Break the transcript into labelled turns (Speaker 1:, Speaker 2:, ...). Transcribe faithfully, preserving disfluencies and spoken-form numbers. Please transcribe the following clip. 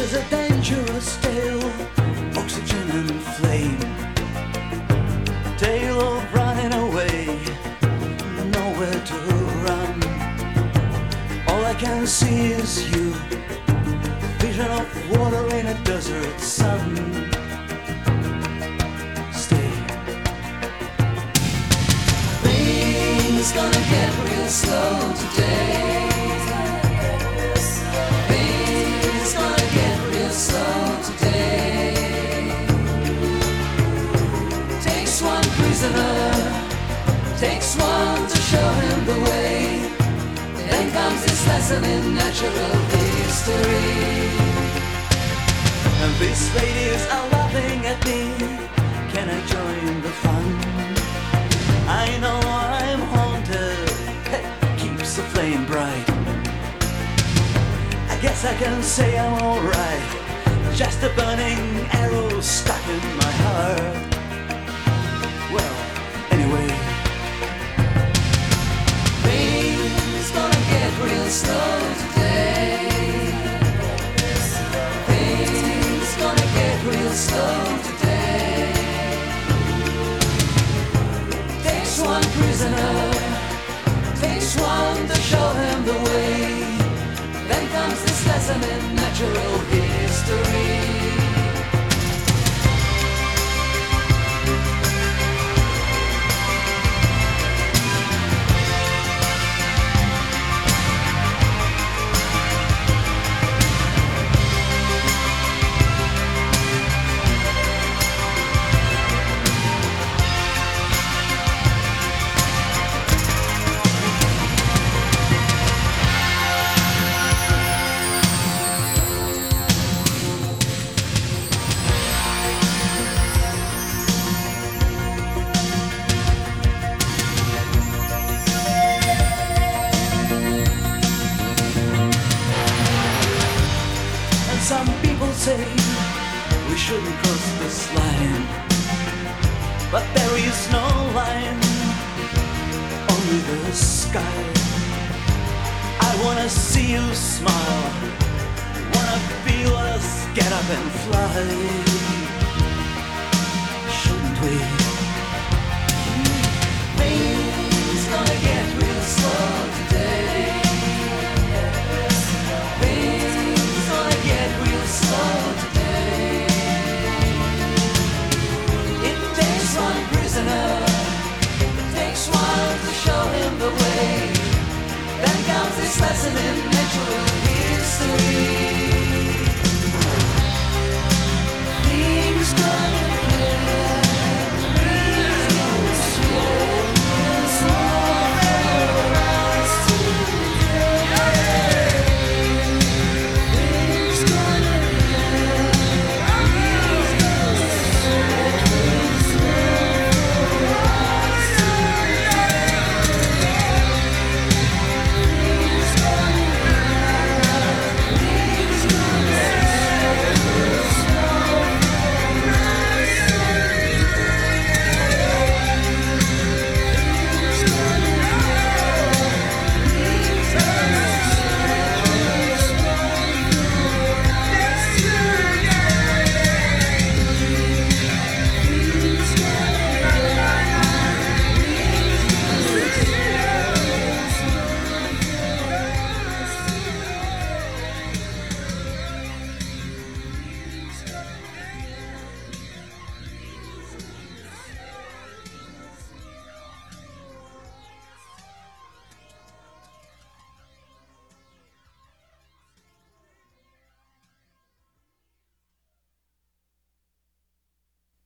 Speaker 1: is a dangerous tale, oxygen and flame, tale of running away, nowhere to run. All I can see is you, vision of water in a desert sun. Stay. Things gonna get real slow today. Things gonna get real slow today. Takes one prisoner, takes one to show him the way. Then comes this lesson in natural history. And these ladies are laughing at me. Can I join the fun? I know I'm haunted. Hey, keeps the flame bright. I guess I can say I'm alright. Just a burning arrow stuck in my heart. Well, anyway, things gonna get real slow today. Things gonna get real slow today. Takes one prisoner, takes one to show him the way. Then comes this lesson in natural history. Some people say we shouldn't cross this line, but there is no line, only the sky. I wanna see you smile, wanna feel us get up and fly. Shouldn't we? Things gonna get real slow today. Slow today. It takes one prisoner, it takes one to show him the way. Then comes this lesson in natural history.